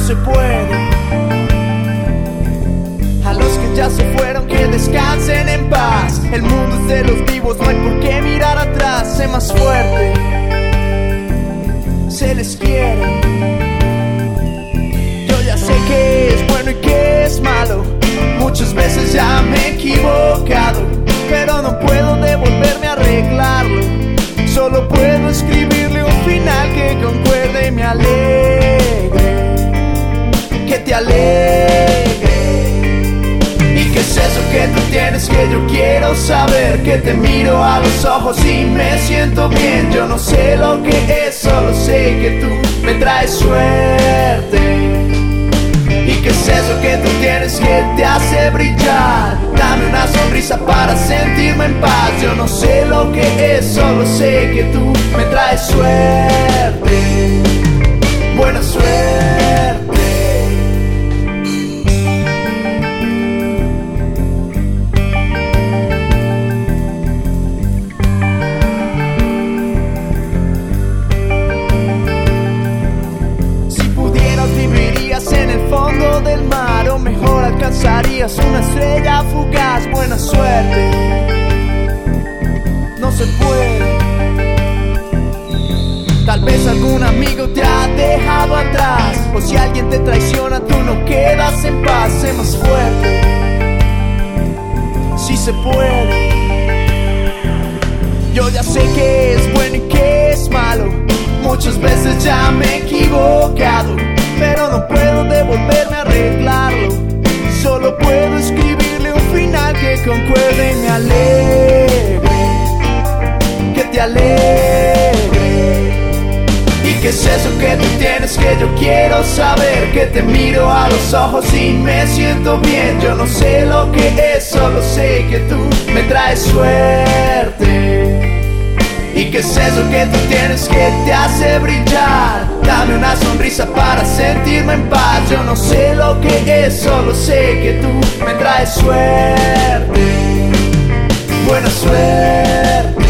se puede. A los que ya se fueron, que descansen en paz. El mundo es de los vivos, no hay por qué mirar atrás. Sé más fuerte, se les quiere. Yo ya sé que es bueno y que es malo. Muchas veces ya me he equivocado, pero no puedo devolverme a arreglarlo. Solo puedo escribirle un final que concuerde y me alegre, que te alegre. ¿Y qué es eso que tú tienes que yo quiero saber? Que te miro a los ojos y me siento bien. Yo no sé lo que es, solo sé que tú me traes suerte. ¿Y qué es eso que tú tienes que te hace brillar? Dame una sonrisa para sentirme en paz. Yo no sé lo que es, solo sé que tú me traes suerte, buena suerte. En el fondo del mar, o mejor alcanzarías una estrella fugaz. Buena suerte, no se puede. Tal vez algún amigo te ha dejado atrás, o si alguien te traiciona tú no quedas en paz. Sé más fuerte, sí se puede. Yo ya sé que es bueno y que es malo. Muchas veces ya me he equivocado, pero no puedo devolverme a arreglarlo. Solo puedo escribirle un final que concuerde y me alegre, que te alegre. ¿Y qué es eso que tú tienes que yo quiero saber? Que te miro a los ojos y me siento bien. Yo no sé lo que es, solo sé que tú me traes suerte. ¿Y qué es eso que tú tienes que te hace brillar? Dame una sonrisa para sentirme en paz. Yo no sé lo que es, solo sé que tú me traes suerte, buena suerte.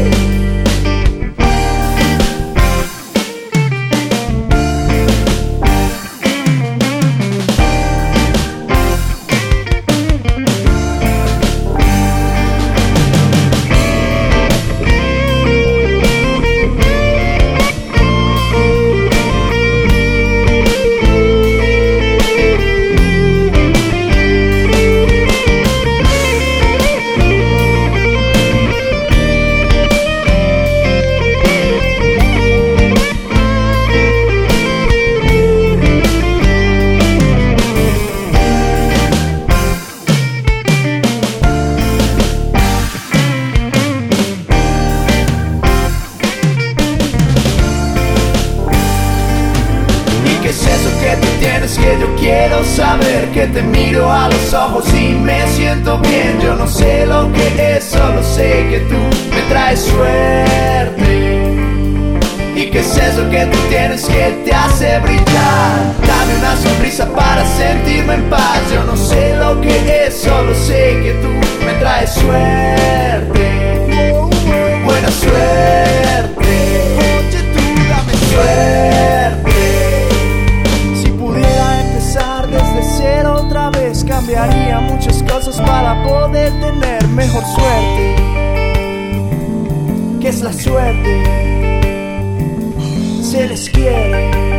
Que yo quiero saber, que te miro a los ojos y me siento bien. Yo no sé lo que es, solo sé que tú me traes suerte. ¿Y qué es eso que tú tienes que te hace brillar? Dame una sonrisa para sentirme en paz. Yo no sé lo que es, solo sé que tú me traes suerte, buena suerte. Oye, tú dame suerte. Desde cero otra vez cambiaría muchas cosas para poder tener mejor suerte. ¿Qué es la suerte? Se les quiere.